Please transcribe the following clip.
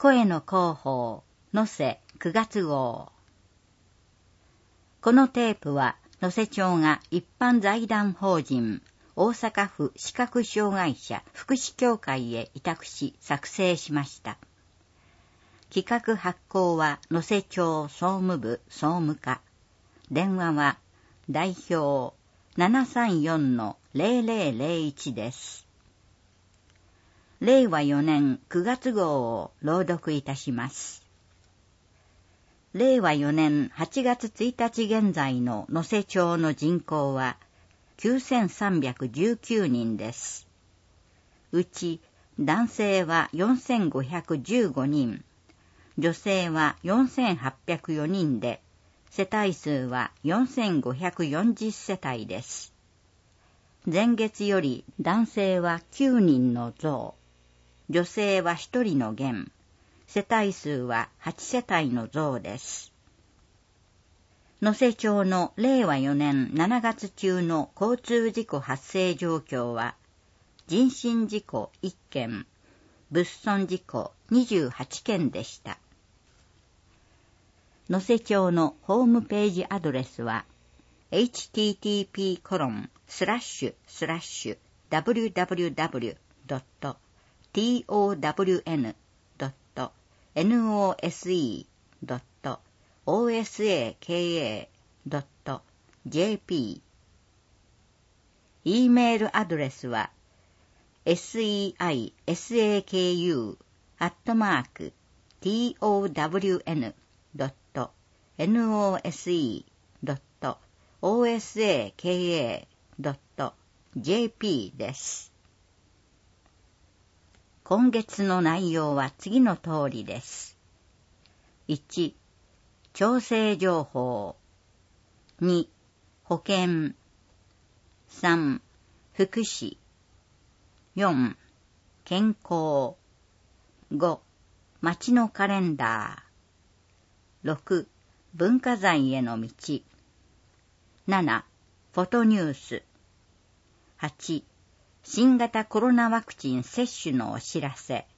声の広報、能勢9月号。このテープは、能勢町が一般財団法人、大阪府視覚障害者福祉協会へ委託し作成しました。企画発行は能勢町総務部総務課。電話は代表 734-0001 です。令和4年9月号を朗読いたします。令和4年8月1日現在の能勢町の人口は9319人です。うち男性は4515人、女性は4804人で、世帯数は4540世帯です。前月より男性は9人の増、女性は1人の減、世帯数は8世帯の増です。能勢町の令和4年7月中の交通事故発生状況は、人身事故1件、物損事故28件でした。能勢町のホームページアドレスは、http://www.town.osaka.jp。 E メールアドレスは、seisaku@town.osaka.jp です。今月の内容は次の通りです。1、調整情報。2、保険。3、福祉。4、健康。5、町のカレンダー。6、文化財への道。7、フォトニュース。8、新型コロナワクチン接種のお知らせ。